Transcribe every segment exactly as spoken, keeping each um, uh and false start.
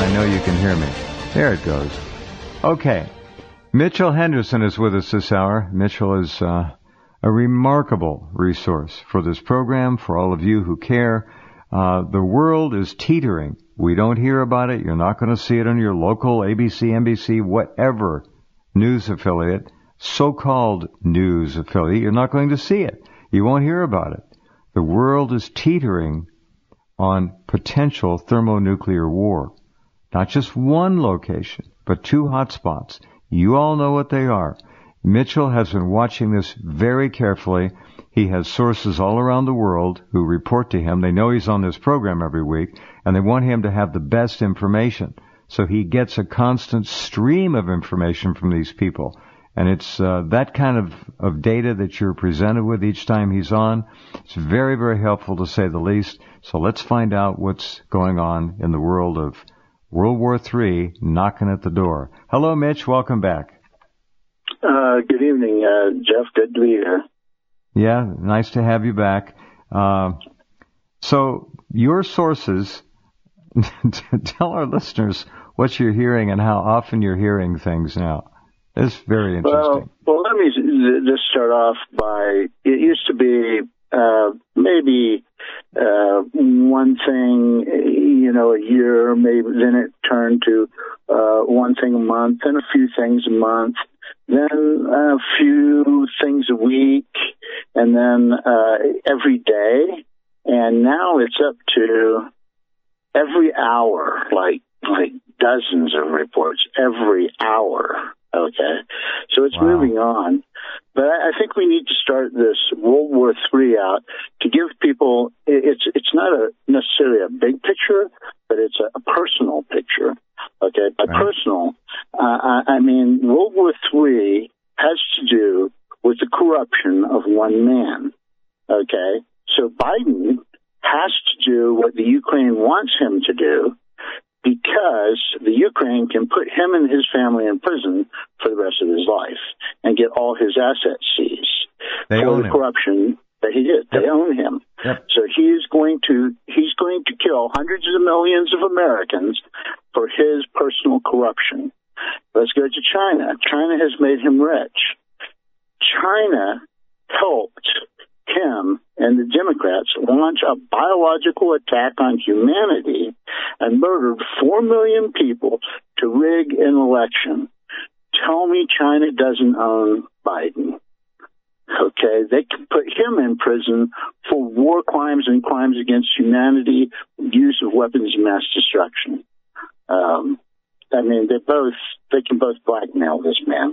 I know you can hear me. There it goes. Okay. Mitchell Henderson is with us this hour. Mitchell is uh, a remarkable resource for this program, for all of you who care. Uh, the world is teetering. We don't hear about it. You're not going to see it on your local A B C, N B C, whatever news affiliate, so-called news affiliate. You're not going to see it. You won't hear about it. The world is teetering on potential thermonuclear war. Not just one location, but two hotspots. You all know what they are. Mitchell has been watching this very carefully. He has sources all around the world who report to him. They know he's on this program every week, and they want him to have the best information. So he gets a constant stream of information from these people. And it's uh, that kind of, of data that you're presented with each time he's on. It's very, very helpful, to say the least. So let's find out what's going on in the world of World War Three knocking at the door. Hello, Mitch. Welcome back. Uh, good evening, uh, Jeff. Good to be here. Yeah, nice to have you back. Uh, so your sources, tell our listeners what you're hearing and how often you're hearing things now. It's very interesting. Well, well let me just start off by, it used to be uh, maybe uh, one thing, you know, a year, maybe then it turned to uh, one thing a month, then a few things a month, then a few things a week, and then uh, every day. And now it's up to every hour, like like dozens of reports every hour. Okay, so it's wow. moving on. But I think we need to start this World War Three out to give people, it's it's not a necessarily a big picture, but it's a, a personal picture. Okay, by right. personal, uh, I mean World War Three has to do with the corruption of one man. Okay, so Biden has to do what the Ukraine wants him to do, because the Ukraine can put him and his family in prison for the rest of his life and get all his assets seized they for own the him. corruption that he did. Yep. They own him. Yep. So he is going to he's going to kill hundreds of millions of Americans for his personal corruption. Let's go to China. China has made him rich. China helped him and the Democrats launch a biological attack on humanity and murdered four million people to rig an election. Tell me China doesn't own Biden. Okay, they can put him in prison for war crimes and crimes against humanity, use of weapons of mass destruction. Um, I mean, they both they can both blackmail this man.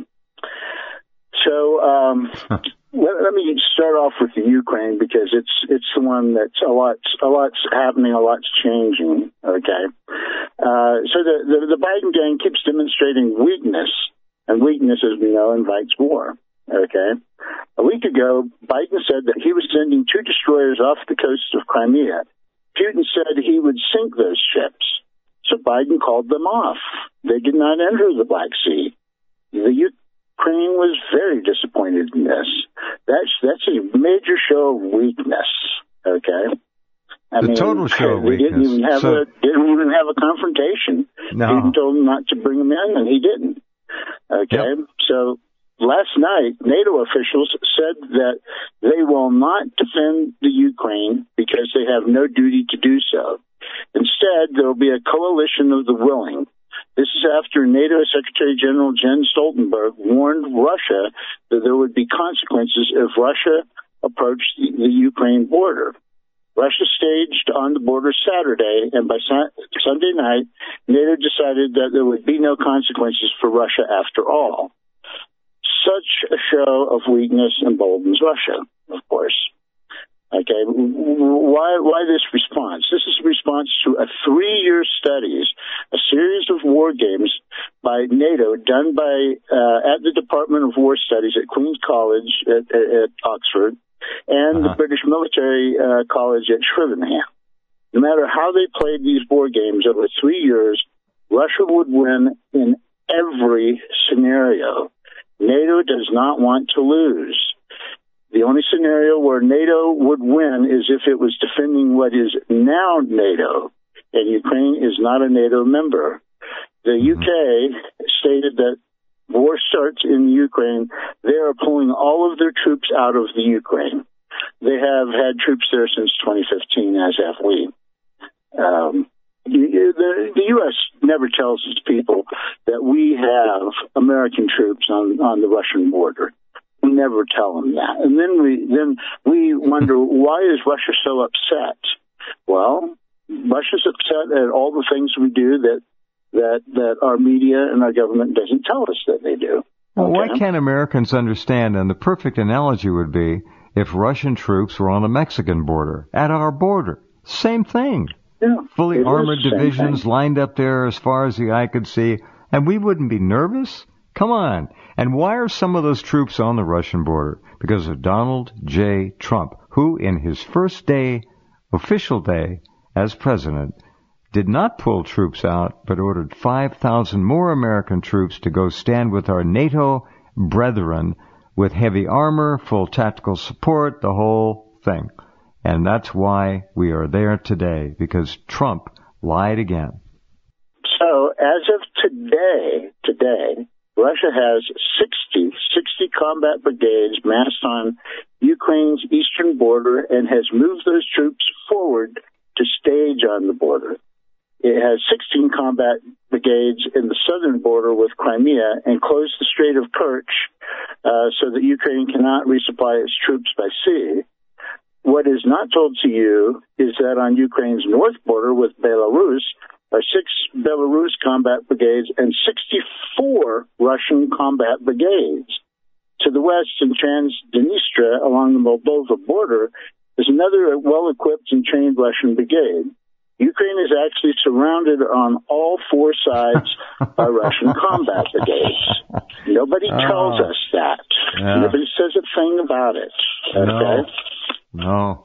So um, let, let me start off with the Ukraine, because it's it's the one that's a lot a lot's happening, a lot's changing. Okay, uh, so the, the the Biden gang keeps demonstrating weakness, and weakness, as we know, invites war. Okay, a week ago, Biden said that he was sending two destroyers off the coast of Crimea. Putin said he would sink those ships, so Biden called them off. They did not enter the Black Sea. The Ukraine was very disappointed in this. That's that's a major show of weakness. Okay, I the mean, total show of we weakness. didn't even have so, a didn't even have a confrontation. No. Putin told him not to bring him in, and he didn't. Okay, yep. So last night, NATO officials said that they will not defend the Ukraine because they have no duty to do so. Instead, there will be a coalition of the willing. This is after NATO Secretary General Jens Stoltenberg warned Russia that there would be consequences if Russia approached the, the Ukraine border. Russia staged on the border Saturday, and by su- Sunday night, NATO decided that there would be no consequences for Russia after all. Such a show of weakness emboldens Russia, of course. Okay, why why this response? This is a response to a three-year studies, a series of war games by NATO done by uh, at the Department of War Studies at Queen's College at, at, at Oxford and uh-huh. the British Military uh, College at Shrivenham. No matter how they played these war games over three years, Russia would win in every scenario. NATO does not want to lose. The only scenario where NATO would win is if it was defending what is now NATO, and Ukraine is not a NATO member. The mm-hmm. U K stated that war starts in Ukraine. They are pulling all of their troops out of the Ukraine. They have had troops there since twenty fifteen, as have we. Um, the, the U S never tells its people that we have American troops on, on the Russian border. We never tell them that. And then we then we wonder, why is Russia so upset? Well, Russia's upset at all the things we do that that that our media and our government doesn't tell us that they do. Well, okay? Why can't Americans understand? And the perfect analogy would be if Russian troops were on the Mexican border, at our border. Same thing. Yeah, fully armored divisions thing. lined up there as far as the eye could see, and we wouldn't be nervous? Come on. And why are some of those troops on the Russian border? Because of Donald J. Trump, who in his first day, official day as president, did not pull troops out, but ordered five thousand more American troops to go stand with our NATO brethren with heavy armor, full tactical support, the whole thing. And that's why we are there today, because Trump lied again. So as of today, today, Russia has sixty, sixty combat brigades massed on Ukraine's eastern border and has moved those troops forward to stage on the border. It has sixteen combat brigades in the southern border with Crimea and closed the Strait of Kerch uh, so that Ukraine cannot resupply its troops by sea. What is not told to you is that on Ukraine's north border with Belarus are six Belarus combat brigades and sixty-four Russian combat brigades. To the west in Transnistria along the Moldova border is another well-equipped and trained Russian brigade. Ukraine is actually surrounded on all four sides by Russian combat brigades. Nobody tells oh, us that. Yeah. Nobody says a thing about it. Okay? No. no.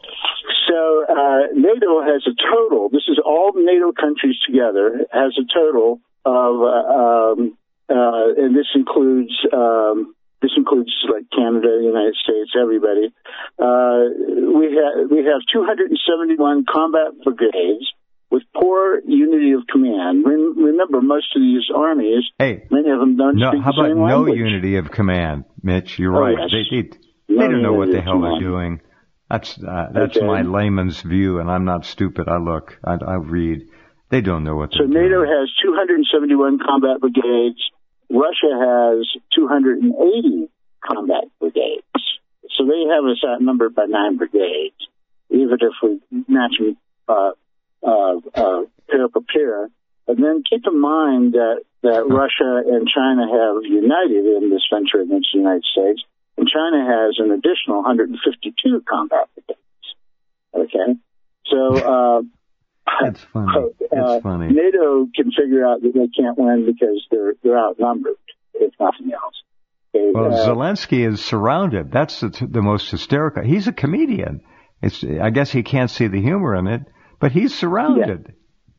So uh, NATO has a total, this is all NATO countries together, has a total of, uh, um, uh, and this includes um, this includes like Canada, the United States, everybody. Uh, we have we have two hundred seventy-one combat brigades with poor unity of command. Re- remember, most of these armies, hey, many of them don't no, speak how the same about no language. unity of command, Mitch? You're oh, right. Yes. They, they, no they don't know what the hell command. they're doing. That's uh, that's okay. my layman's view, and I'm not stupid. I look, I, I read. They don't know what they're so doing. So NATO has two hundred seventy-one combat brigades. Russia has two hundred eighty combat brigades. So they have us outnumbered by nine brigades, even if we match them uh, uh, uh, pair per pair. And then keep in mind that, that Russia and China have united in this venture against the United States. And China has an additional one hundred fifty-two combat brigades. Okay? So, uh, That's funny. That's uh, funny. NATO can figure out that they can't win because they're, they're outnumbered, if nothing else. Okay? Well, uh, Zelensky is surrounded. That's the, the most hysterical. He's a comedian. It's, I guess he can't see the humor in it, but he's surrounded.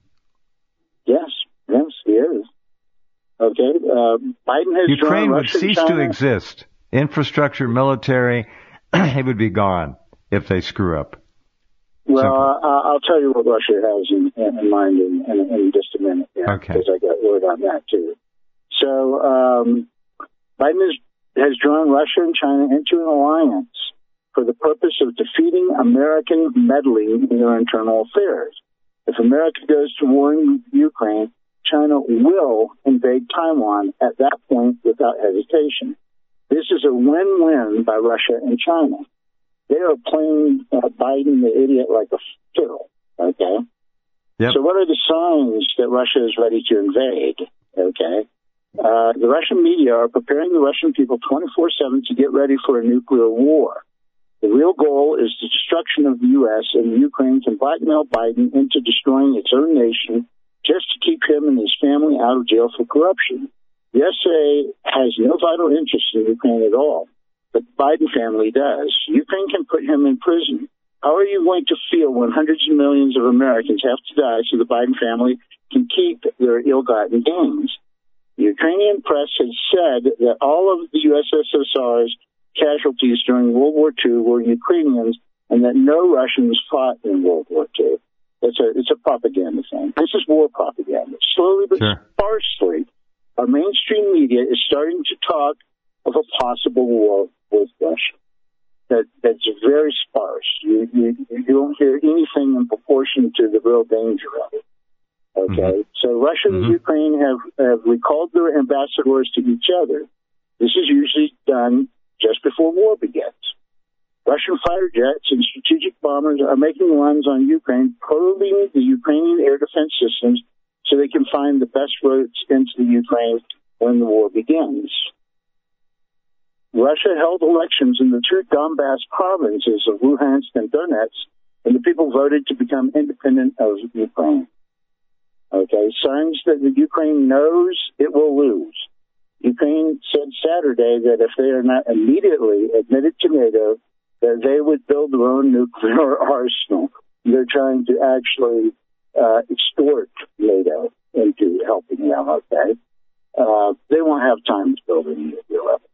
Yeah. Yes, yes, he is. Okay? Uh, Biden has Ukraine would Russia, cease China. to exist. Infrastructure, military, it would be gone if they screw up. Well, uh, I'll tell you what Russia has in, in mind in, in, in just a minute. Yeah, okay. Because I got word on that, too. So, um, Biden has, has drawn Russia and China into an alliance for the purpose of defeating American meddling in their internal affairs. If America goes to war in Ukraine, China will invade Taiwan at that point without hesitation. This is a win-win by Russia and China. They are playing uh, Biden the idiot like a fiddle, okay? Yep. So what are the signs that Russia is ready to invade, okay? Uh, the Russian media are preparing the Russian people twenty-four seven to get ready for a nuclear war. The real goal is the destruction of the U S, and Ukraine can blackmail Biden into destroying its own nation just to keep him and his family out of jail for corruption. The S A has no vital interest in Ukraine at all, but the Biden family does. Ukraine can put him in prison. How are you going to feel when hundreds of millions of Americans have to die so the Biden family can keep their ill-gotten gains? The Ukrainian press has said that all of the U S S R's casualties during World War Two were Ukrainians and that no Russians fought in World War Two. It's a, it's a propaganda thing. This is war propaganda. Slowly but sure. far sparsely. Our mainstream media is starting to talk of a possible war with Russia. That that's very sparse. You you, you don't hear anything in proportion to the real danger of it. Okay, mm-hmm. So Russia and mm-hmm. Ukraine have, have recalled their ambassadors to each other. This is usually done just before war begins. Russian fighter jets and strategic bombers are making runs on Ukraine, probing the Ukrainian air defense systems so they can find the best routes into the Ukraine when the war begins. Russia held elections in the two Donbass provinces of Luhansk and Donetsk, and the people voted to become independent of Ukraine. Okay, signs that the Ukraine knows it will lose. Ukraine said Saturday that if they are not immediately admitted to NATO, that they would build their own nuclear arsenal. They're trying to actually uh, extort NATO into helping them, okay? Uh, they won't have time to build a nuclear weapon.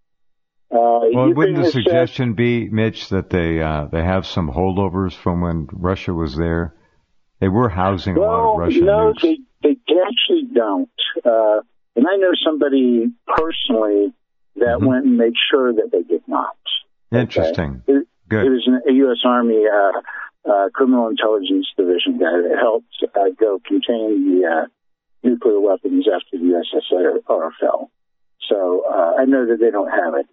Uh, well, wouldn't the suggestion said, be, Mitch, that they uh, they have some holdovers from when Russia was there? They were housing well, a lot of Russian no, nukes. they, they actually don't. Uh, and I know somebody personally that mm-hmm. went and made sure that they did not. Interesting. Okay? It, Good. It was an, a U S. Army uh, uh, criminal intelligence division guy that helped uh, go contain the uh, nuclear weapons after the U S S R fell. So uh, I know that they don't have it.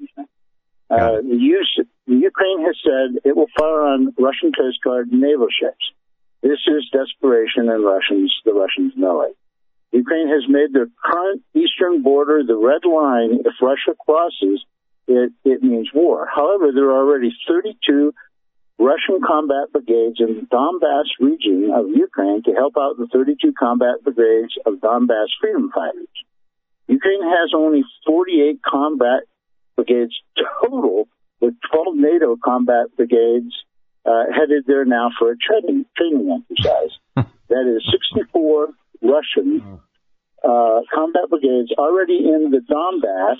Uh, the, use, the Ukraine has said it will fire on Russian Coast Guard naval ships. This is desperation, and Russians, the Russians know it. Ukraine has made their current eastern border the red line. If Russia crosses, it, it means war. However, there are already thirty-two Russian combat brigades in the Donbass region of Ukraine to help out the thirty-two combat brigades of Donbass freedom fighters. Ukraine has only forty-eight combat brigades total, with twelve NATO combat brigades uh, headed there now for a training training exercise. That is sixty-four Russian uh, combat brigades already in the Donbass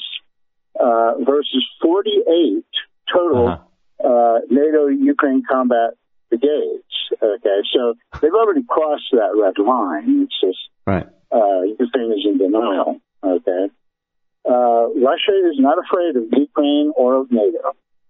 uh, versus forty-eight total uh-huh. uh, NATO Ukraine combat brigades. Okay, so they've already crossed that red line. It's just right. uh, Ukraine is in denial. Okay. Uh, Russia is not afraid of Ukraine or of NATO.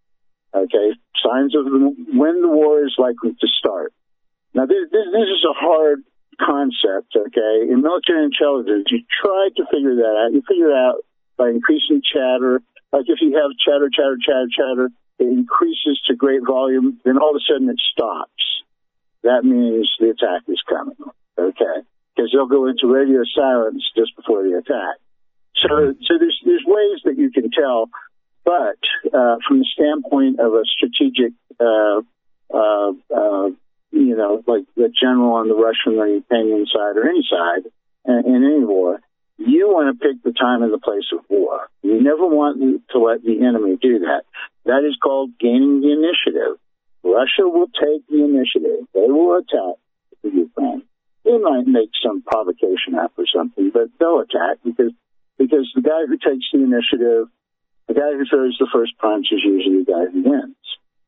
Okay. Signs of when the war is likely to start. Now, this, this, this is a hard concept, okay? In military intelligence, you try to figure that out. You figure it out by increasing chatter. Like if you have chatter, chatter, chatter, chatter, it increases to great volume, then all of a sudden it stops. That means the attack is coming, okay? Because they'll go into radio silence just before the attack. So, so there's there's ways that you can tell, but uh, from the standpoint of a strategic, uh, uh, uh, you know, like the general on the Russian or Ukrainian side or any side in, in any war, you want to pick the time and the place of war. You never want to let the enemy do that. That is called gaining the initiative. Russia will take the initiative. They will attack the Ukraine. They might make some provocation up or something, but they'll attack because because the guy who takes the initiative, the guy who throws the first punch is usually the guy who wins.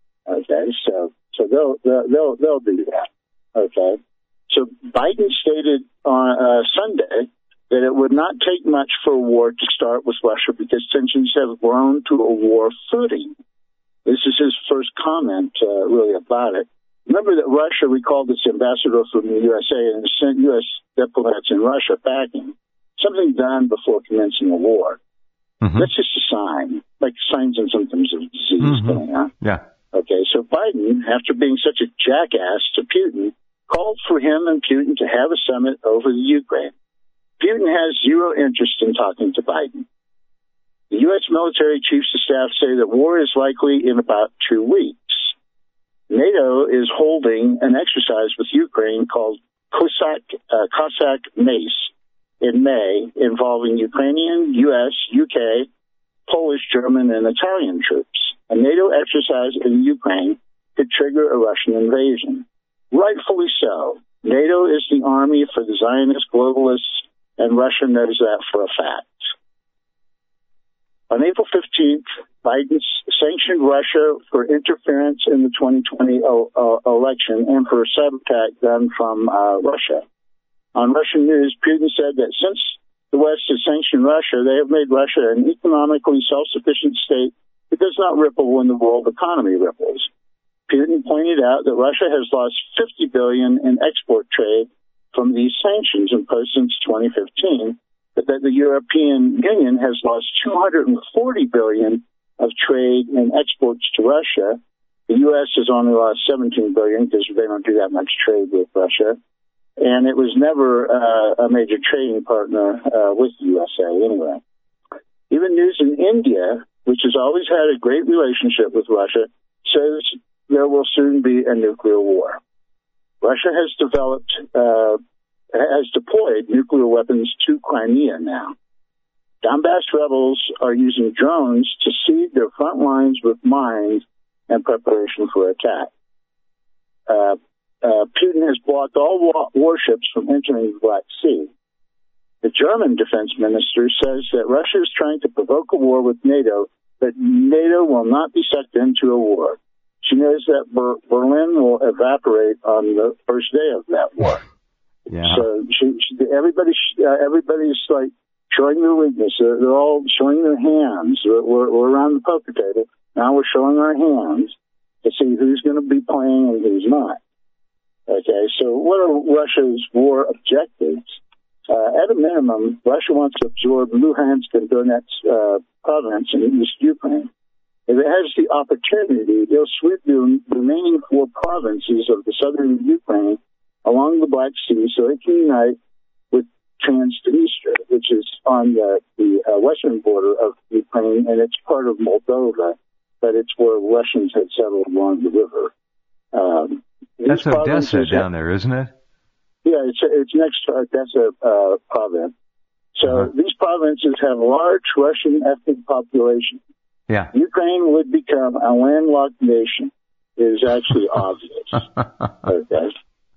Okay, so so they'll they'll they'll, they'll do that. Okay, so Biden stated on uh, Sunday that it would not take much for a war to start with Russia because tensions have grown to a war footing. This is his first comment, uh, really, about it. Remember that Russia recalled its ambassador from the U S A and sent U S diplomats in Russia backing. Something done before commencing a war. Mm-hmm. That's just a sign, like signs and symptoms of disease mm-hmm. going on. Yeah. Okay, so Biden, after being such a jackass to Putin, called for him and Putin to have a summit over the Ukraine. Putin has zero interest in talking to Biden. The U S military chiefs of staff say that war is likely in about two weeks. NATO is holding an exercise with Ukraine called Cossack, uh, Cossack Mace in May, involving Ukrainian, U S, U K, Polish, German, and Italian troops. A NATO exercise in Ukraine could trigger a Russian invasion. Rightfully so. NATO is the army for the Zionist globalists, and Russia knows that for a fact. On April fifteenth, Biden sanctioned Russia for interference in the twenty twenty o- o- election and for a sabotage done from uh, Russia. On Russian news, Putin said that since the West has sanctioned Russia, they have made Russia an economically self-sufficient state that does not ripple when the world economy ripples. Putin pointed out that Russia has lost fifty billion dollars in export trade from these sanctions imposed since twenty fifteen, but that the European Union has lost two hundred forty billion dollars of trade in exports to Russia. The U S has only lost seventeen billion dollars because they don't do that much trade with Russia. And it was never uh, a major trading partner uh, with the U S A anyway. Even news in India, which has always had a great relationship with Russia, says there will soon be a nuclear war. Russia has developed, uh, has deployed nuclear weapons to Crimea now. Donbass rebels are using drones to seed their front lines with mines in preparation for attack. Uh, uh, Putin has blocked all wa- warships from entering the Black Sea. The German defense minister says that Russia is trying to provoke a war with NATO, but NATO will not be sucked into a war. She knows that Ber- Berlin will evaporate on the first day of that war. Yeah. So she, she, everybody, uh, everybody's like showing their weakness. They're, they're all showing their hands. We're, we're, we're around the poker table. Now we're showing our hands to see who's going to be playing and who's not. Okay, so what are Russia's war objectives? Uh, at a minimum, Russia wants to absorb Luhansk and Donetsk uh, province in East Ukraine. If it has the opportunity, they'll sweep the remaining four provinces of the southern Ukraine along the Black Sea so it can unite with Transnistria, which is on the, the uh, western border of Ukraine, and it's part of Moldova, but it's where Russians had settled along the river. Um, That's Odessa down there, isn't it? Yeah, it's it's next to Odessa uh, province. So uh-huh. These provinces have large Russian ethnic populations. Yeah. Ukraine would become a landlocked nation. It is actually obvious. Okay.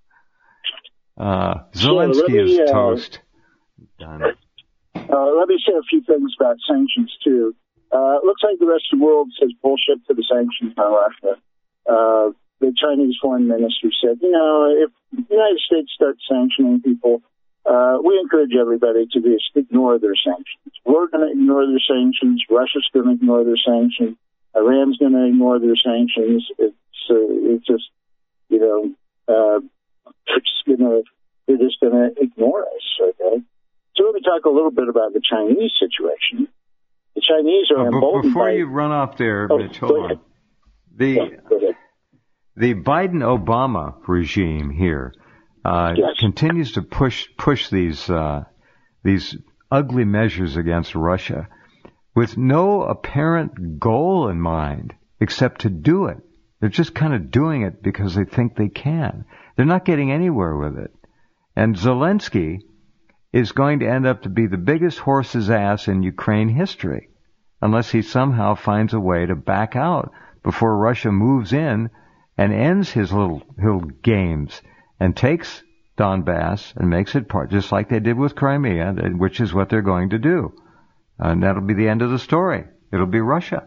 Uh, Zelensky so me, is uh, toast. Done. Uh, let me say a few things about sanctions, too. Uh, it looks like the rest of the world says bullshit to the sanctions on Russia. Uh, the Chinese foreign minister said, you know, if the United States starts sanctioning people, uh, we encourage everybody to just ignore their sanctions. We're going to ignore their sanctions. Russia's going to ignore their sanctions. Iran's going to ignore their sanctions. It's, uh, it's just, you know, uh, they're just going to, they're just going to ignore us, okay? So let me talk a little bit about the Chinese situation. The Chinese are oh, emboldened Before by, you run off there, oh, Mitch, hold on. The, yeah, the Biden-Obama regime here uh, yes. continues to push push these uh, these ugly measures against Russia with no apparent goal in mind except to do it. They're just kind of doing it because they think they can. They're not getting anywhere with it. And Zelensky is going to end up to be the biggest horse's ass in Ukraine history unless he somehow finds a way to back out before Russia moves in and ends his little, little games and takes Donbass and makes it part, just like they did with Crimea, which is what they're going to do. And that'll be the end of the story. It'll be Russia.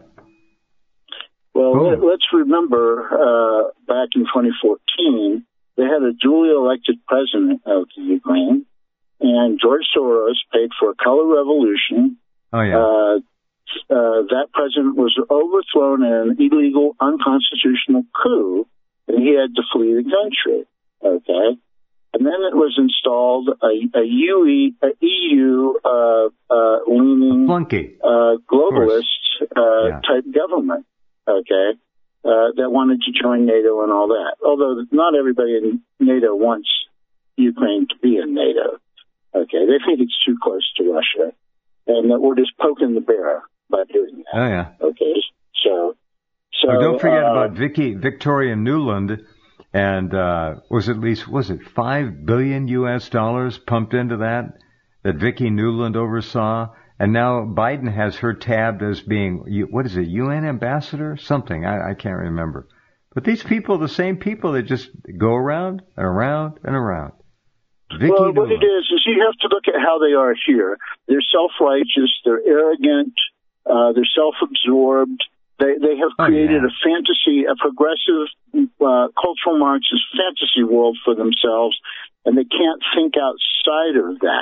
Well, Boom. let's remember uh, back in twenty fourteen, they had a duly elected president of the Ukraine, and George Soros paid for a color revolution. Oh, yeah. Uh, uh, that president was overthrown in an illegal, unconstitutional coup, and he had to flee the country. Okay? And then it was installed a, a, U E, a E U uh, uh, leaning uh, globalist uh, yeah. type government. Okay, uh, that wanted to join NATO and all that. Although not everybody in NATO wants Ukraine to be in NATO. Okay, they think it's too close to Russia, and that we're just poking the bear by doing that. Oh yeah. Okay, so so oh, don't forget uh, about Vicky Victoria Nuland, and uh, was at least was it five billion U S dollars pumped into that that Vicky Nuland oversaw. And now Biden has her tabbed as being, what is it, U N ambassador? Something, I, I can't remember. But these people are the same people that just go around and around and around. Vicky well, Nuland. what it is, is you have to look at how they are here. They're self-righteous, they're arrogant, uh, they're self-absorbed. They they have created oh, yeah. a fantasy, a progressive uh, cultural Marxist fantasy world for themselves, and they can't think outside of that.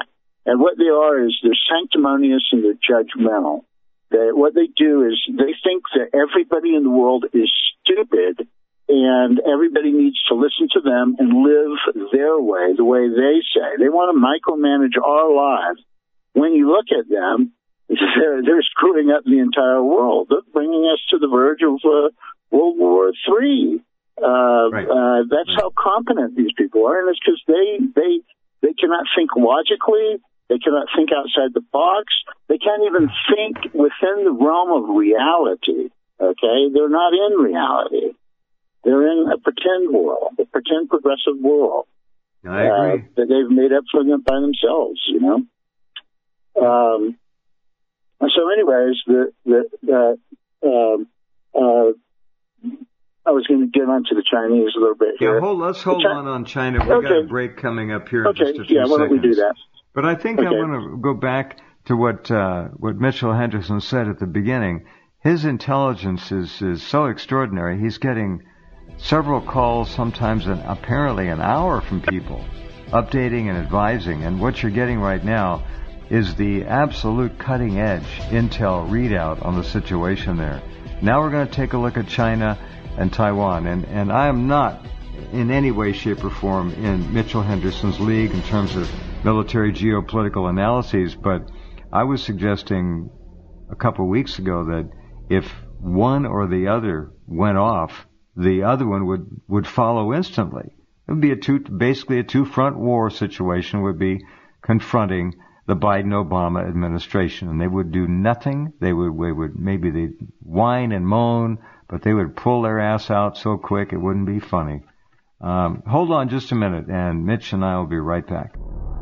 And what they are is they're sanctimonious and they're judgmental. They, what they do is they think that everybody in the world is stupid and everybody needs to listen to them and live their way, the way they say. They want to micromanage our lives. When you look at them, they're, they're screwing up the entire world. They're bringing us to the verge of uh, World War Three. Uh, right. uh, that's right. how competent these people are, and it's because they, they, they cannot think logically. They cannot think outside the box. They can't even think within the realm of reality, okay? They're not in reality. They're in a pretend world, a pretend progressive world. I agree. Uh, that they've made up for them by themselves, you know? Um, so anyways, the, the, the, um, uh, I was going to get onto the Chinese a little bit here. Yeah, hold, let's hold Chi- on on China. We've okay. got a break coming up here okay. in just a few yeah, why don't we do seconds. that? But I think okay. I want to go back to what uh, what Mitchell Henderson said at the beginning. His intelligence is, is so extraordinary. He's getting several calls, sometimes an, apparently an hour from people, updating and advising. And what you're getting right now is the absolute cutting edge intel readout on the situation there. Now we're going to take a look at China and Taiwan. And, and I am not in any way, shape, or form in Mitchell Henderson's league in terms of military geopolitical analyses, but I was suggesting a couple of weeks ago that if one or the other went off, the other one would, would follow instantly. It would be a two, basically a two-front war situation would be confronting the Biden-Obama administration, and they would do nothing. They would, they would maybe they'd whine and moan, but they would pull their ass out so quick it wouldn't be funny. Um, hold on just a minute, and Mitch and I will be right back.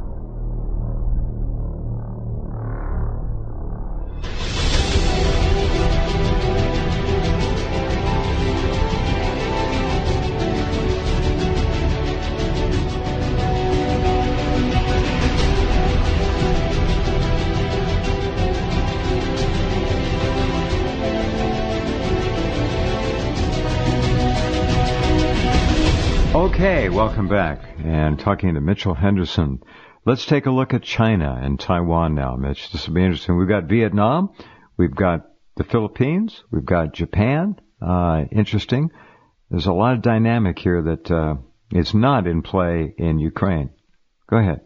Okay, welcome back. And talking to Mitchell Henderson. Let's take a look at China and Taiwan now, Mitch. This will be interesting. We've got Vietnam. We've got the Philippines. We've got Japan. Uh, interesting. There's a lot of dynamic here that uh, is not in play in Ukraine. Go ahead.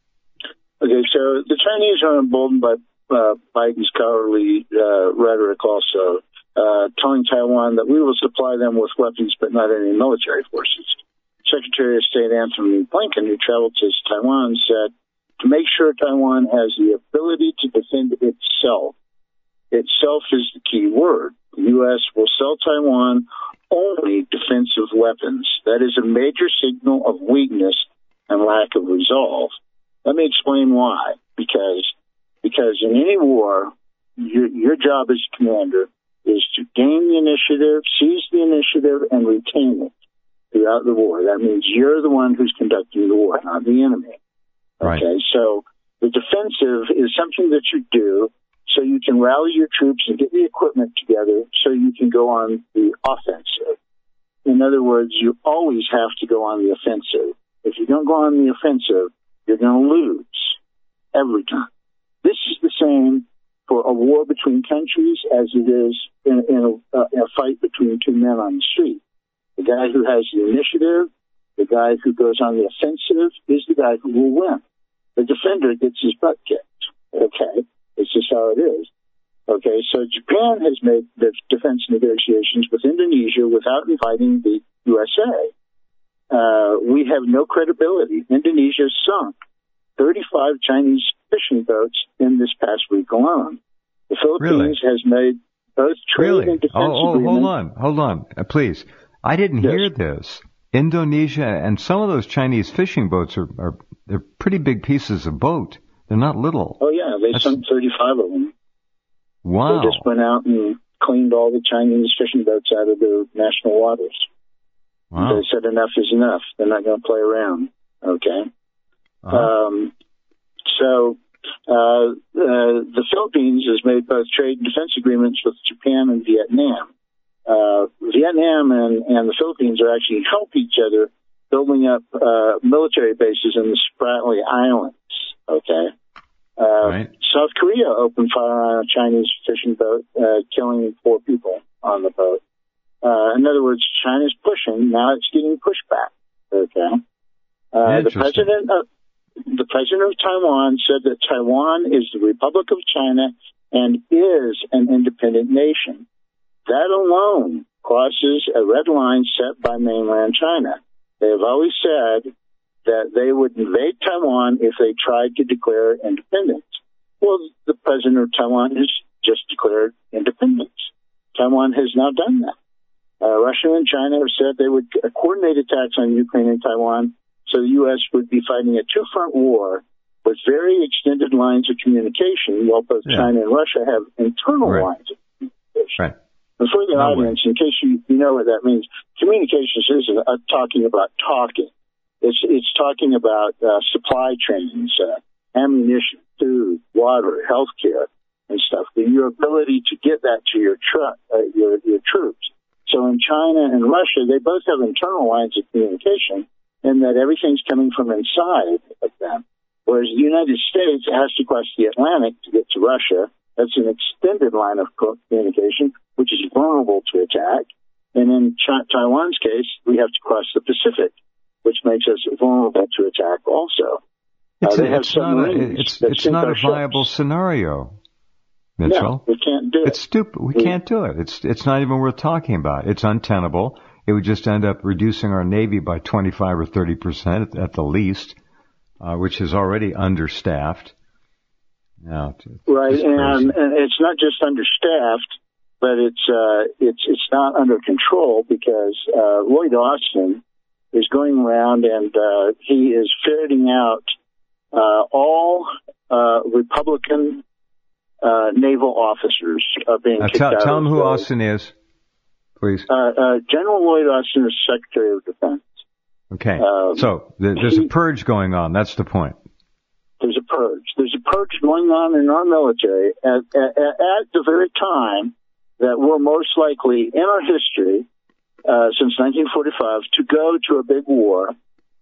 Okay, so the Chinese are emboldened by uh, Biden's cowardly uh, rhetoric also, uh, telling Taiwan that we will supply them with weapons but not any military forces. Secretary of State Anthony Blinken, who traveled to Taiwan, said to make sure Taiwan has the ability to defend itself. Itself is the key word. The U S will sell Taiwan only defensive weapons. That is a major signal of weakness and lack of resolve. Let me explain why. Because because in any war, your, your job as commander is to gain the initiative, seize the initiative, and retain it throughout the war. That means you're the one who's conducting the war, not the enemy. Right. Okay, so the defensive is something that you do so you can rally your troops and get the equipment together so you can go on the offensive. In other words, you always have to go on the offensive. If you don't go on the offensive, you're going to lose every time. This is the same for a war between countries as it is in, in a, a fight between two men on the street. The guy who has the initiative, the guy who goes on the offensive, is the guy who will win. The defender gets his butt kicked. Okay, it's just how it is. Okay, so Japan has made the defense negotiations with Indonesia without inviting the U S A. Uh, we have no credibility. Indonesia sunk thirty-five Chinese fishing boats in this past week alone. The Philippines really? has made both trade really? and defense oh, oh, agreements. Hold on, hold on, uh, please. I didn't yes. hear this. Indonesia and some of those Chinese fishing boats are, are they're pretty big pieces of boat. They're not little. Oh yeah, they That's... sunk thirty-five of them. Wow. They just went out and cleaned all the Chinese fishing boats out of their national waters. Wow. They said enough is enough. They're not going to play around. Okay. Uh-huh. Um, so uh, uh, the Philippines has made both trade and defense agreements with Japan and Vietnam. Uh, Vietnam and, and the Philippines are actually help each other building up uh, military bases in the Spratly Islands. Okay, Uh, right. South Korea opened fire on a Chinese fishing boat, uh, killing four people on the boat. Uh, in other words, China's pushing. Now it's getting pushed back. Okay. Uh, the president of the president of Taiwan said that Taiwan is the Republic of China and is an independent nation. That alone crosses a red line set by mainland China. They have always said that they would invade Taiwan if they tried to declare independence. Well, the president of Taiwan has just declared independence. Taiwan has now done that. Uh, Russia and China have said they would uh, coordinate attacks on Ukraine and Taiwan, so the U S would be fighting a two-front war with very extended lines of communication, while both yeah. China and Russia have internal right. lines of communication. Right. And for the no audience, way. in case you, you know what that means, communications isn't uh, talking about talking. It's it's talking about uh, supply chains, uh, ammunition, food, water, healthcare, and stuff. Your ability to get that to your tru- uh, your your troops. So in China and Russia, they both have internal lines of communication, in that everything's coming from inside of them. Whereas the United States has to cross the Atlantic to get to Russia. That's an extended line of communication, which is vulnerable to attack. And in Ch- Taiwan's case, we have to cross the Pacific, which makes us vulnerable to attack also. It's, uh, a, it's not a, it's, it's not a viable ships. scenario, Mitchell. No, we can't do it. It's stupid. We, we can't do it. It's it's not even worth talking about. It's untenable. It would just end up reducing our Navy by twenty-five or thirty percent at the least, uh, which is already understaffed. No, it's, it's right, and, and it's not just understaffed, but it's uh, it's it's not under control because uh, Lloyd Austin is going around and uh, he is ferreting out uh, all uh, Republican uh, naval officers are being now, kicked tell, out. Tell of them who the, Austin is, please. Uh, uh, General Lloyd Austin is Secretary of Defense. Okay, um, so th- there's he, a purge going on. That's the point. There's a purge. There's a purge going on in our military at, at, at the very time that we're most likely in our history, uh, since nineteen forty-five, to go to a big war.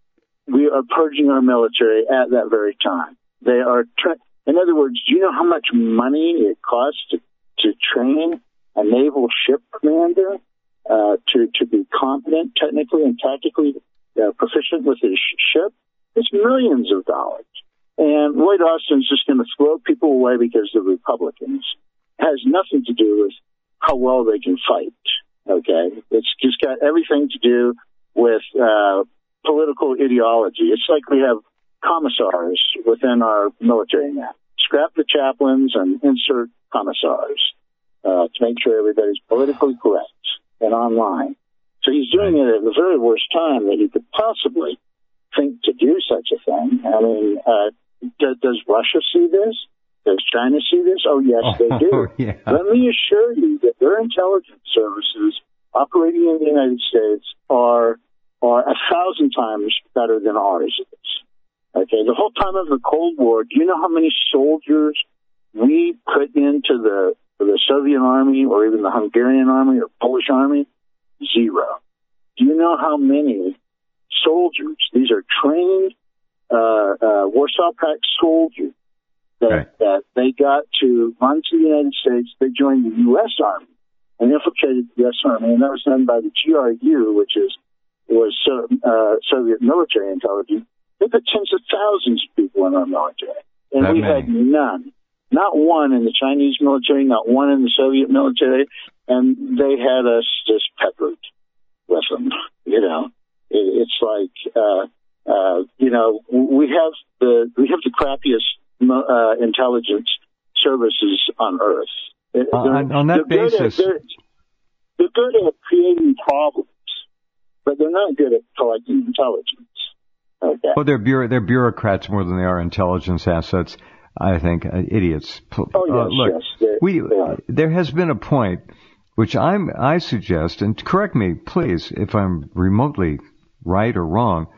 We are purging our military at that very time. They are, tra- in other words, do you know how much money it costs to, to train a naval ship commander uh, to, to be competent technically and tactically uh, proficient with his ship? It's millions of dollars. And Lloyd Austin's just going to throw people away because they're Republicans. It has nothing to do with how well they can fight, okay? It's just got everything to do with uh, political ideology. It's like we have commissars within our military now. Scrap the chaplains and insert commissars uh, to make sure everybody's politically correct and online. So he's doing it at the very worst time that he could possibly think to do such a thing. I mean, uh, does Russia see this? Does China see this? Oh, yes, oh, they do. Yeah. Let me assure you that their intelligence services operating in the United States are are a thousand times better than ours is. Okay, the whole time of the Cold War, do you know how many soldiers we put into the the Soviet army or even the Hungarian army or Polish army? Zero. Do you know how many soldiers, these are trained uh, uh, Warsaw Pact soldiers, that, right. that they got to run to the United States? They joined the U S Army and infiltrated the U S Army, and that was done by the G R U, which is was so, uh, Soviet military intelligence. They put tens of thousands of people in our military, and that we many. had none. Not one in the Chinese military, not one in the Soviet military, and they had us just peppered with them. You know, it, it's like, uh, uh, you know, we have the we have the crappiest uh, intelligence services on Earth. Uh, on, on that they're basis, good at, they're, they're good at creating problems, but they're not good at collecting intelligence. Okay. Well, they're bureau- they're bureaucrats more than they are intelligence assets. I think uh, idiots. Oh yes, uh, look, yes. They're, we they there has been a point which I'm I suggest, and correct me, please, if I'm remotely right or wrong,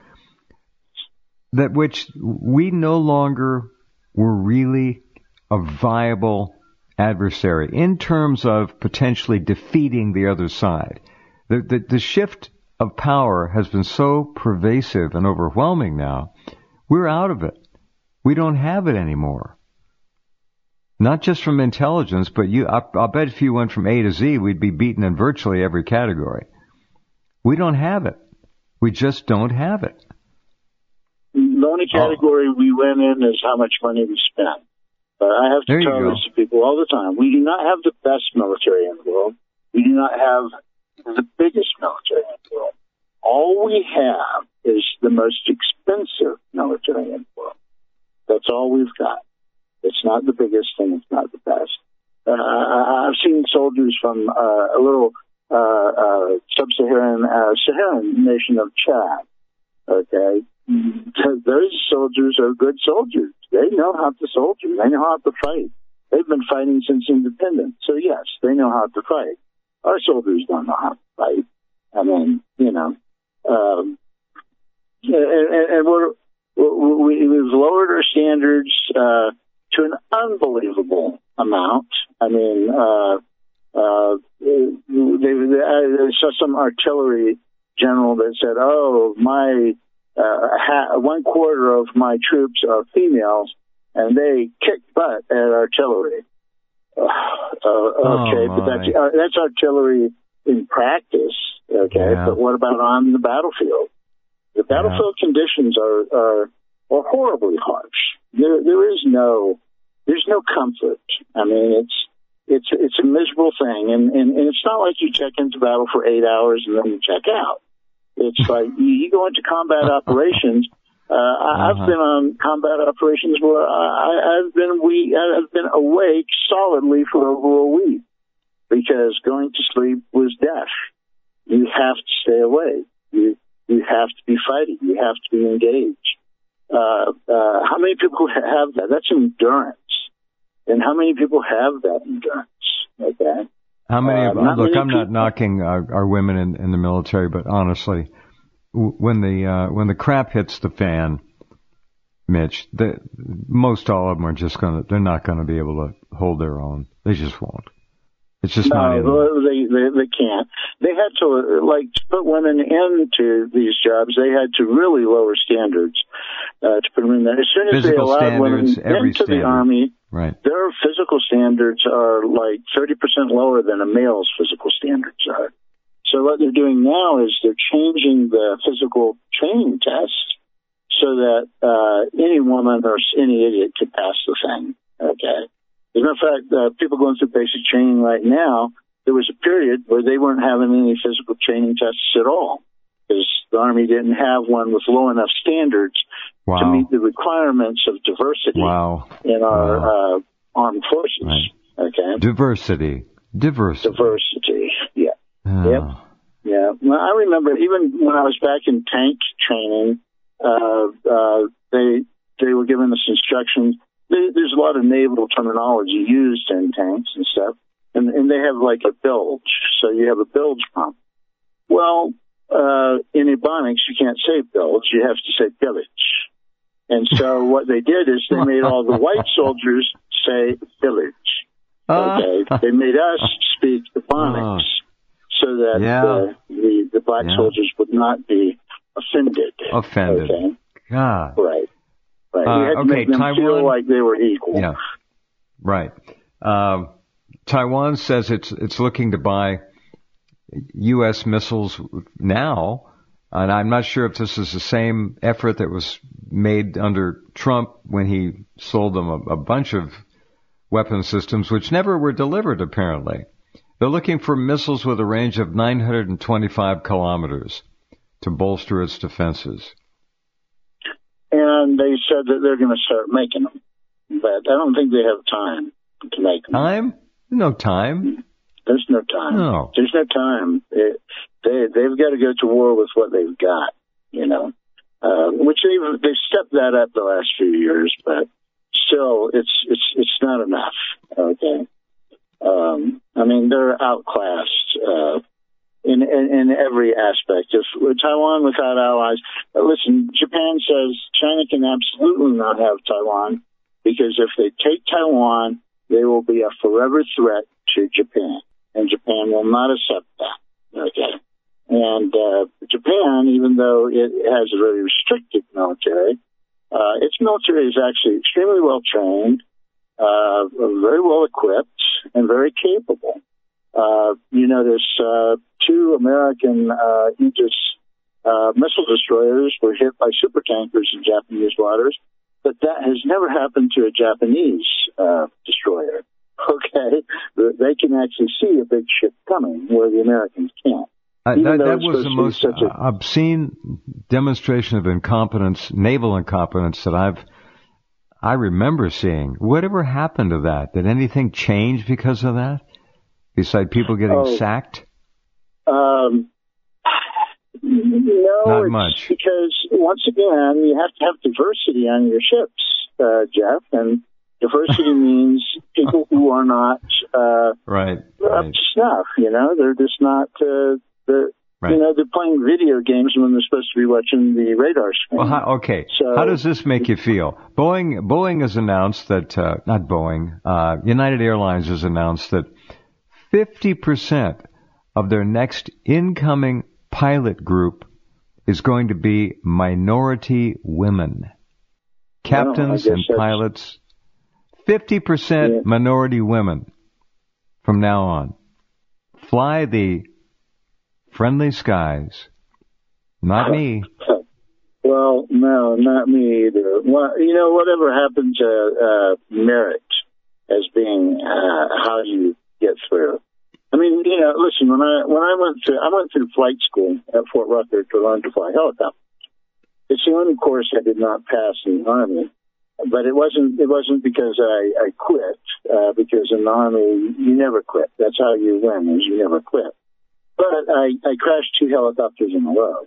that which we no longer were really a viable adversary in terms of potentially defeating the other side. The the, the shift of power has been so pervasive and overwhelming now, we're out of it. We don't have it anymore. Not just from intelligence, but you. I, I'll bet if you went from A to Z, we'd be beaten in virtually every category. We don't have it. We just don't have it. The only category oh. we win in is how much money we spend. But I have to there tell this to people all the time. We do not have the best military in the world. We do not have the biggest military in the world. All we have is the most expensive military in the world. That's all we've got. It's not the biggest thing. It's not the best. Uh, I've seen soldiers from uh, a little uh, uh, sub-Saharan uh, Saharan nation of Chad. Okay, those soldiers are good soldiers. They know how to soldier. They know how to fight. They've been fighting since independence. So yes, they know how to fight. Our soldiers don't know how to fight. I mean, you know, um, and, and, and we're, we, we've lowered our standards uh, to an unbelievable amount. I mean, uh, uh, they, they, I saw some artillery general that said, "Oh, my uh, ha- one quarter of my troops are females, and they kick butt at artillery." Uh, uh, okay, oh but that's uh, that's artillery in practice. Okay, yeah. But what about on the battlefield? The battlefield yeah. conditions are, are are horribly harsh. There there is no there's no comfort. I mean, it's it's it's a miserable thing, and, and, and it's not like you check into battle for eight hours and then you check out. It's like you, you go into combat operations. Uh, uh-huh. I've been on combat operations where I, I've been we I've been awake solidly for over a week because going to sleep was death. You have to stay awake. You you have to be fighting. You have to be engaged. Uh, uh, how many people have that? That's endurance. And how many people have that endurance? Okay. How many? Uh, Of, not look, many I'm people. not knocking our, our women in, in the military, but honestly, w- when the uh, when the crap hits the fan, Mitch, the, most all of them are just gonna. They're not gonna be able to hold their own. They just won't. It's just no, not in them. they, they they can't. They had to like to put women into these jobs. They had to really lower standards uh, to put them in there. As soon as Physical they allowed women every into standard. the Army, right. their physical standards are like thirty percent lower than a male's physical standards are. So what they're doing now is they're changing the physical training test so that uh, any woman or any idiot could pass the thing. Okay. As a matter of fact, uh, people going through basic training right now, there was a period where they weren't having any physical training tests at all because the Army didn't have one with low enough standards wow. to meet the requirements of diversity wow. in our wow. uh, armed forces. Right. Okay, diversity, diversity, diversity. Yeah, oh. yep, yeah. Well, I remember even when I was back in tank training, uh, uh, they they were giving us instructions. There's a lot of naval terminology used in tanks and stuff, and, and they have like a bilge. So you have a bilge pump. Well, uh, in Ebonics, you can't say bilge. You have to say pillage. And so what they did is they made all the white soldiers say pillage. Okay, they made us speak Ebonics so that yeah. uh, the the black yeah. soldiers would not be offended. Offended. Okay? God. Right. Right. Uh, we had to okay, make them Taiwan, feel like they were equal. Yeah, right. Um, Taiwan says it's it's looking to buy U S missiles now, and I'm not sure if this is the same effort that was made under Trump when he sold them a, a bunch of weapon systems, which never were delivered, apparently. They're looking for missiles with a range of nine hundred twenty-five kilometers to bolster its defenses. And they said that they're going to start making them. But I don't think they have time to make them. Time? No time. There's no time. No. There's no time. It, they, they've got to go to war with what they've got, you know, uh, which they've, they've stepped that up the last few years, but still it's, it's, it's not enough. Okay. Um, I mean, they're outclassed, uh, In, in in every aspect. If Taiwan without allies, listen, Japan says China can absolutely not have Taiwan because if they take Taiwan, they will be a forever threat to Japan, and Japan will not accept that. Okay, and uh, Japan, even though it has a very restricted military, uh, its military is actually extremely well trained. uh, very well equipped and very capable. Uh, you notice uh, two American uh, Aegis uh, missile destroyers were hit by supertankers in Japanese waters, but that has never happened to a Japanese uh, destroyer. Okay, they can actually see a big ship coming where the Americans can't. Uh, that that was the most uh, a... obscene demonstration of incompetence, naval incompetence, that I've I remember seeing. Whatever happened to that? Did anything change because of that? Besides people getting oh, sacked? Um, no, not it's much. Because once again, you have to have diversity on your ships, uh, Jeff, and diversity means people who are not uh, right, up right. to snuff. You know, they're just not. Uh, they're, right. You know, they're playing video games when they're supposed to be watching the radar screen. Well, how, okay. So, how does this make you feel? Boeing, Boeing has announced that uh, not Boeing. Uh, United Airlines has announced that fifty percent of their next incoming pilot group is going to be minority women, captains well, and pilots. fifty percent yeah. minority women from now on. Fly the friendly skies. Not me. Well, no, not me either. Well, you know, whatever happened to uh, merit as being uh, how you get through. I mean, you know, listen, when I when I went through I went through flight school at Fort Rucker to learn to fly helicopters. It's the only course I did not pass in the Army. But it wasn't. It wasn't because I, I quit. Uh, because in the Army, you never quit. That's how you win. Is you never quit. But I, I crashed two helicopters in a row,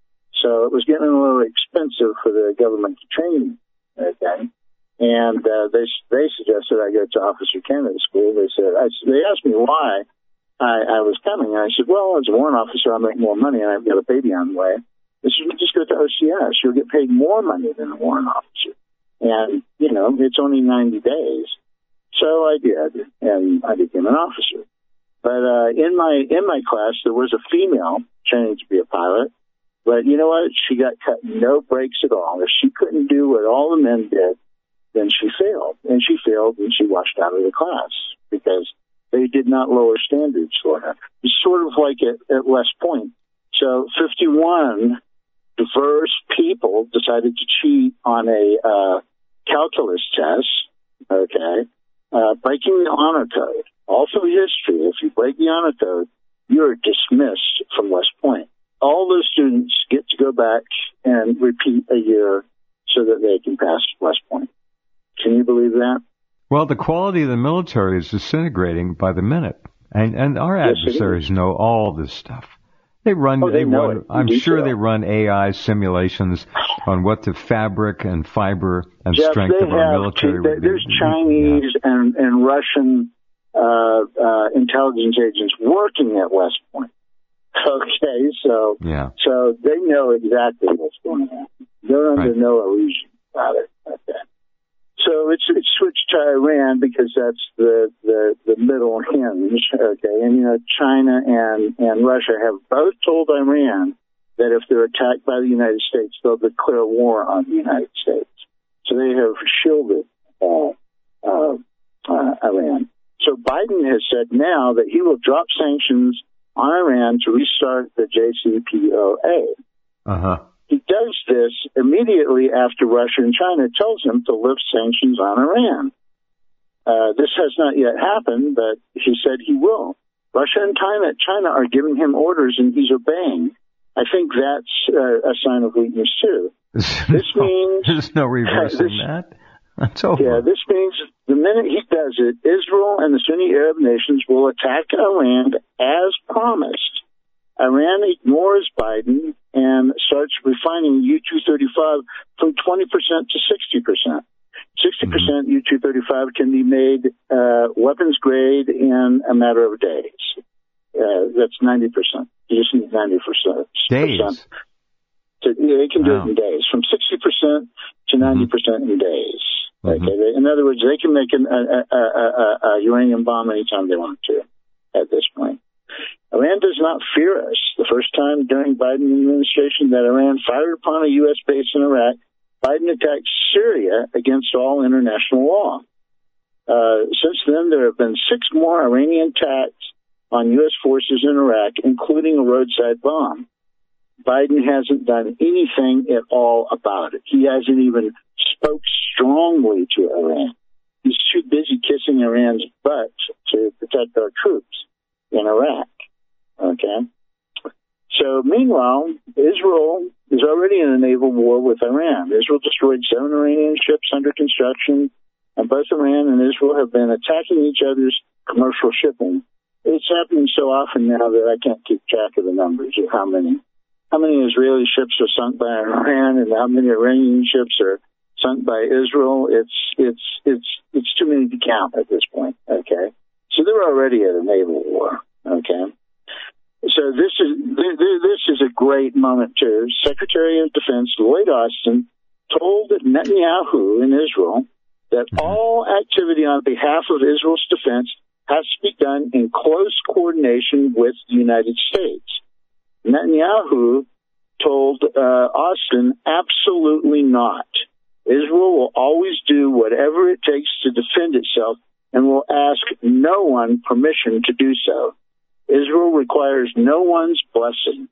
so it was getting a little expensive for the government to train me. Okay, and uh, they they suggested I go to Officer Candidate School. They said I, they asked me why I, I was coming. And I said, well, as a warrant officer, I make more money, and I've got a baby on the way. They said, just go to O C S. You'll get paid more money than a warrant officer. And, you know, it's only ninety days. So I did, and I became an officer. But uh, in my in my class, there was a female training to be a pilot. But you know what? She got cut no breaks at all. If she couldn't do what all the men did, then she failed. And she failed, and she washed out of the class because they did not lower standards for her. It's sort of like at, at West Point. So fifty-one diverse people decided to cheat on a uh, calculus test, okay, uh, breaking the honor code. All through history, if you break the honor code, you're dismissed from West Point. All those students get to go back and repeat a year so that they can pass West Point. Can you believe that? Well, the quality of the military is disintegrating by the minute, and and our yes, adversaries know all this stuff. They run. Oh, they, they know run. it. I'm Do sure so. they run A I simulations on what the fabric and fiber and Jeff, strength of our have, military. There, there's Chinese yeah. and and Russian uh, uh, intelligence agents working at West Point. Okay, so yeah. so they know exactly what's going on. They're under right. no illusion about it. Okay. So it's it's switched to Iran because that's the, the, the middle hinge, okay? And, you know, China and, and Russia have both told Iran that if they're attacked by the United States, they'll declare war on the United States. So they have shielded uh, uh, uh, Iran. So Biden has said now that he will drop sanctions on Iran to restart the J C P O A. Uh-huh. He does this immediately after Russia and China tells him to lift sanctions on Iran. Uh, this has not yet happened, but he said he will. Russia and China, China are giving him orders, and he's obeying. I think that's uh, a sign of weakness, too. This no, means... There's no reversing uh, this, that. That's over. Yeah, this means the minute he does it, Israel and the Sunni Arab nations will attack Iran as promised. Iran ignores Biden and starts refining U two thirty-five from twenty percent to sixty percent. sixty percent mm-hmm. U two thirty-five can be made uh, weapons grade in a matter of days. Uh, that's ninety percent. You just need ninety percent. Days? To, yeah, they can do wow. it in days, from sixty percent to ninety percent mm-hmm. in days. Mm-hmm. Okay. In other words, they can make an, a, a, a, a uranium bomb anytime they want to at this point. Iran does not fear us. The first time during Biden administration that Iran fired upon a U S base in Iraq, Biden attacked Syria against all international law. Uh, since then, there have been six more Iranian attacks on U S forces in Iraq, including a roadside bomb. Biden hasn't done anything at all about it. He hasn't even spoke strongly to Iran. He's too busy kissing Iran's butt to protect our troops in Iraq. Okay? So, meanwhile, Israel is already in a naval war with Iran. Israel destroyed seven Iranian ships under construction, and both Iran and Israel have been attacking each other's commercial shipping. It's happening so often now that I can't keep track of the numbers of how many. How many Israeli ships are sunk by Iran and how many Iranian ships are sunk by Israel? It's it's it's it's too many to count at this point. Okay, so they're already at a naval war. Okay, so this is this is a great moment too. Secretary of Defense Lloyd Austin told Netanyahu in Israel that all activity on behalf of Israel's defense has to be done in close coordination with the United States. Netanyahu told uh, Austin, absolutely not. Israel will always do whatever it takes to defend itself and will ask no one permission to do so. Israel requires no one's blessings.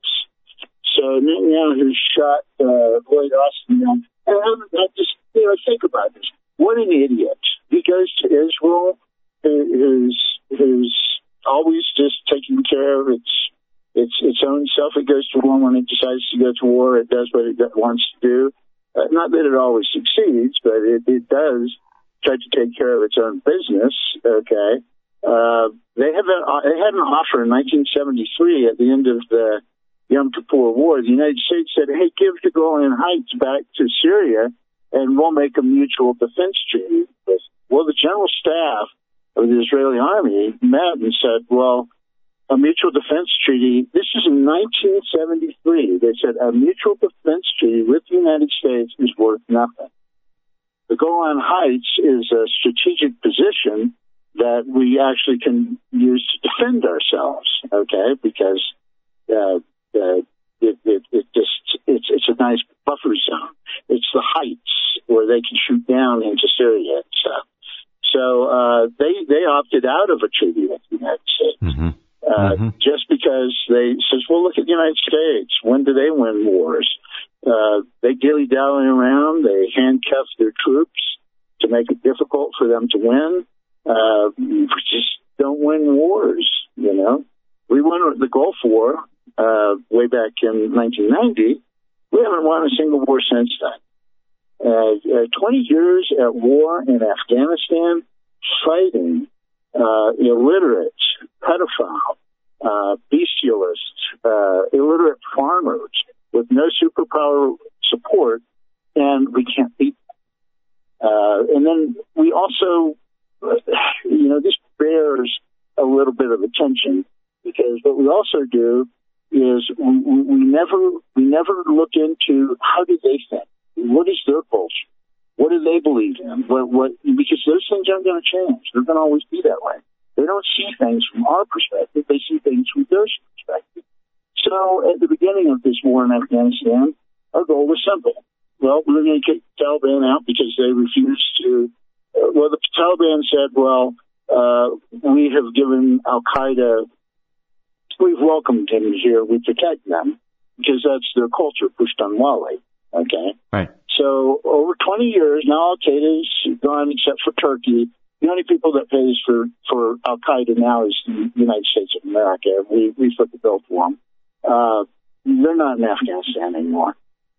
So Netanyahu shot uh, Lloyd Austin down. And I just, you know, think about this. What an idiot. He goes to Israel, who's, who's always just taking care of its It's its own self. It goes to war when it decides to go to war. It does what it wants to do. Uh, not that it always succeeds, but it, it does try to take care of its own business. Okay, uh, they have a, they had an offer in nineteen seventy-three at the end of the Yom Kippur War. The United States said, "Hey, give the Golan Heights back to Syria, and we'll make a mutual defense treaty." Well, the general staff of the Israeli army met and said, "Well, a mutual defense treaty," this is in nineteen seventy-three. They said a mutual defense treaty with the United States is worth nothing. The Golan Heights is a strategic position that we actually can use to defend ourselves, okay, because uh, uh, it, it, it just it's, it's a nice buffer zone. It's the heights where they can shoot down into Syria and stuff. So uh, they, they opted out of a treaty with the United States. Mm-hmm. Uh, mm-hmm. Just because they says, well, look at the United States. When do they win wars? Uh, they dilly-dally around. They handcuff their troops to make it difficult for them to win. Uh, we just don't win wars, you know. We won the Gulf War uh, way back in nineteen ninety. We haven't won a single war since then. Uh, uh, twenty years at war in Afghanistan, fighting uh, illiterate, pedophile, uh, bestialists, uh, illiterate farmers with no superpower support, and we can't beat them. Uh, and then we also, you know, this bears a little bit of attention because what we also do is we, we never we never look into how do they think, what is their culture, what do they believe in, what what because those things aren't going to change. They're going to always be that way. They don't see things from our perspective. They see things from their perspective. So at the beginning of this war in Afghanistan, our goal was simple. Well, we're going to kick the Taliban out because they refused to. Uh, well, the Taliban said, well, uh, we have given Al-Qaeda, we've welcomed him here, we protect them, because that's their culture, Pushtunwali. Okay? Right. So over twenty years, now Al-Qaeda's gone except for Turkey. The only people that pays for, for Al-Qaeda now is the United States of America. We, we foot the bill for them. Uh, they're not in Afghanistan anymore.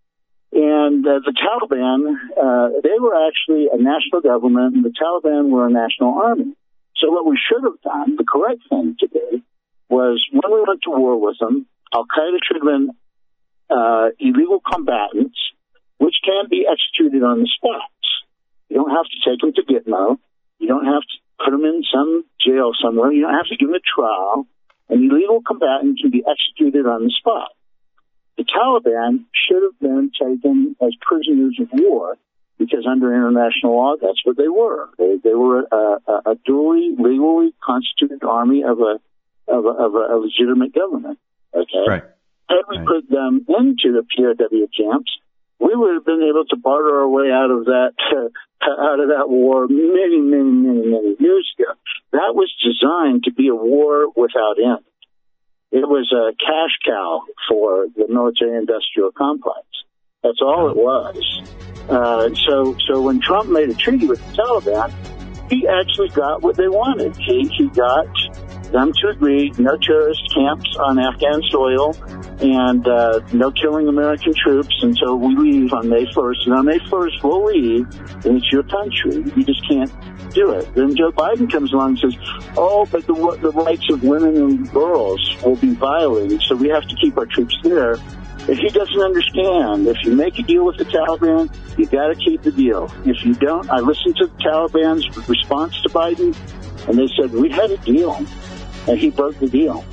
And uh, the Taliban, uh, they were actually a national government, and the Taliban were a national army. So what we should have done, the correct thing to do, was when we went to war with them, Al-Qaeda should have been uh, illegal combatants, which can be executed on the spot. You don't have to take them to Gitmo. You don't have to put them in some jail somewhere. You don't have to give them a trial. An illegal combatant can be executed on the spot. The Taliban should have been taken as prisoners of war because under international law, that's what they were. They, they were a, a, a duly, legally constituted army of a of a, of a, a legitimate government. Okay, right. Had we right. put them into the P O W camps, we would have been able to barter our way out of that uh, out of that war many, many, many, many years ago. That was designed to be a war without end. It was a cash cow for the military-industrial complex. That's all it was. Uh, so, so when Trump made a treaty with the Taliban, he actually got what they wanted. He, he got them to agree no terrorist camps on Afghan soil and uh, no killing American troops until we leave on May first. And on May first, we'll leave, and it's your country. You just can't do it. Then Joe Biden comes along and says, oh, but the, the rights of women and girls will be violated, so we have to keep our troops there. If he doesn't understand, if you make a deal with the Taliban, you got to keep the deal. If you don't, I listened to the Taliban's response to Biden, and they said, we had a deal, and he broke the deal.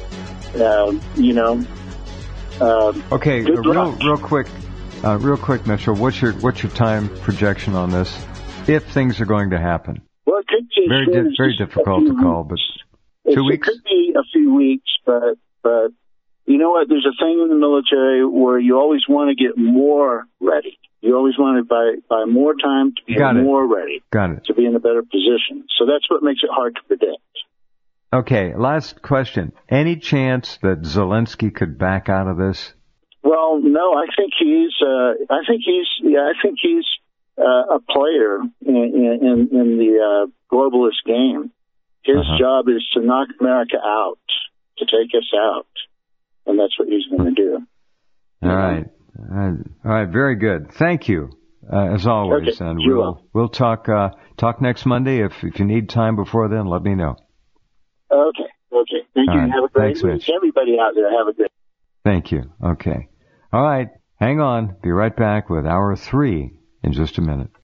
Uh, you know. Uh, okay, uh, real, real quick, uh, real quick, Mitchell. What's your what's your time projection on this? If things are going to happen, well, it could be very di- very difficult to call, but two it, weeks. It could be a few weeks, but but. You know what? There's a thing in the military where you always want to get more ready. You always want to buy, buy more time to be more ready. Got it. To be in a better position. So that's what makes it hard to predict. Okay, last question. Any chance that Zelensky could back out of this? Well, no. I think he's. Uh, I think he's. Yeah, I think he's uh, a player in, in, in the uh, globalist game. His uh-huh. job is to knock America out, to take us out. And that's what he's going to do. All right. All right. Very good. Thank you, uh, as always. Okay, and we'll will. we'll talk uh, talk next Monday. If if you need time before then, let me know. Okay. Okay. Thank All you. right. Have a great Thanks, week. Mitch. Everybody out there, have a great Thank you. Okay. All right. Hang on. Be right back with hour three in just a minute.